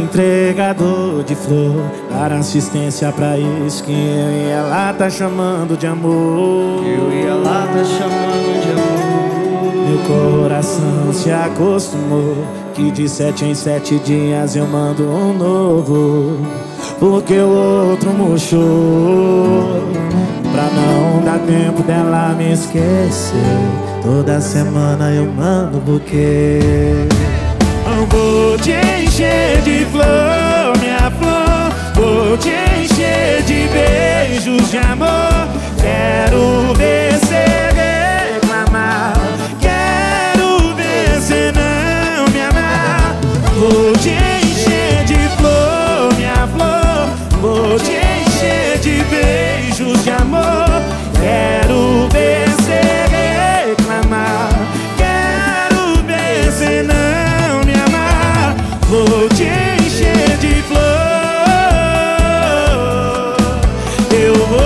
entregador de flor, dar assistência pra isso que eu e ela tá chamando de amor. Eu e ela tá chamando de amor. Meu coração se acostumou que de 7 em 7 dias eu mando um novo, porque o outro murchou. Pra não dar tempo dela me esquecer, toda semana eu mando buquê. Eu vou te encher de flor, minha flor. Vou te encher de beijos de amor. Quero ver cê reclamar, quero ver cê não me amar. Vou te encher de flor, minha flor. Vou te encher de beijos de amor. Quero ver cê reclamar, quero ver cê não me amar. Vou te encher de flor. Eu vou.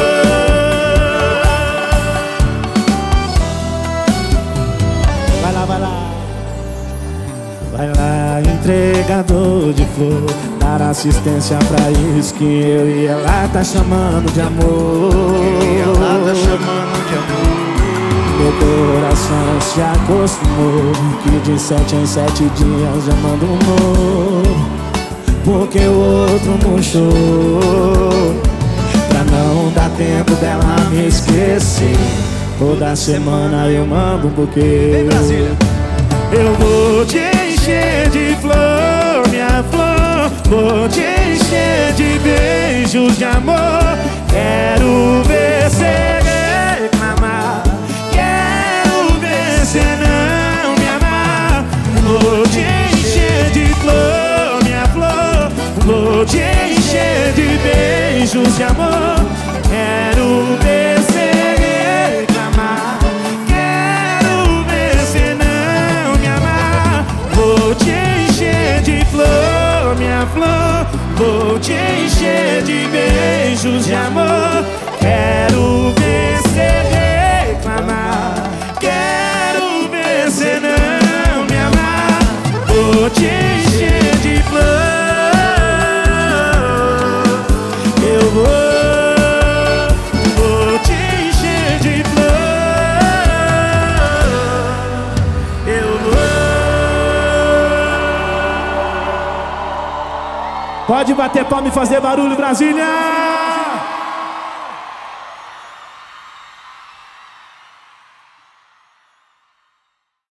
Vai lá, vai lá. Vai lá, entregador de flor, dar assistência pra isso que eu e ela tá chamando de amor. Eu e ela tá chamando de amor. Meu coração se acostumou que de 7 em 7 dias eu mando um novo, porque o outro murchou. Pra não dar tempo dela me esquecer, toda semana eu mando um buquê. Vem, Brasília! Eu vou te encher de flor, minha flor. Vou te encher de beijos de amor. Quero ver cê reclamar, quero ver cê não me amar. Vou te encher de flor, minha flor. Vou te encher de beijos de amor. Quero ver cê reclamar, quero ver cê não me amar. Vou te encher de flor, minha flor. Vou te encher de beijos de amor. Quero ver cê reclamar, quero ver cê não me amar. Vou te encher de flor. Eu vou te encher de flor. Eu vou. Pode bater palma e fazer barulho, Brasília!